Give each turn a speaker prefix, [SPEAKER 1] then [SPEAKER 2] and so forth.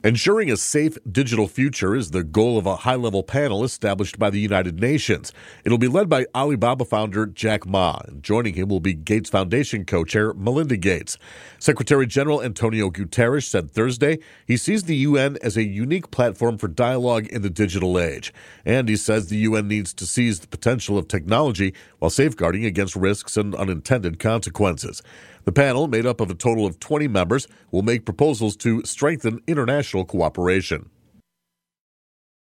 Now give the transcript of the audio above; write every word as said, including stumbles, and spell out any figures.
[SPEAKER 1] Ensuring a safe digital future is the goal of a high-level panel established by the United Nations. It'll be led by Alibaba founder Jack Ma, and joining him will be Gates Foundation co-chair Melinda Gates. Secretary General Antonio Guterres said Thursday he sees the U N as a unique platform for dialogue in the digital age. And he says the U N needs to seize the potential of technology while safeguarding against risks and unintended consequences. The panel, made up of a total of twenty members, will make proposals to strengthen international cooperation.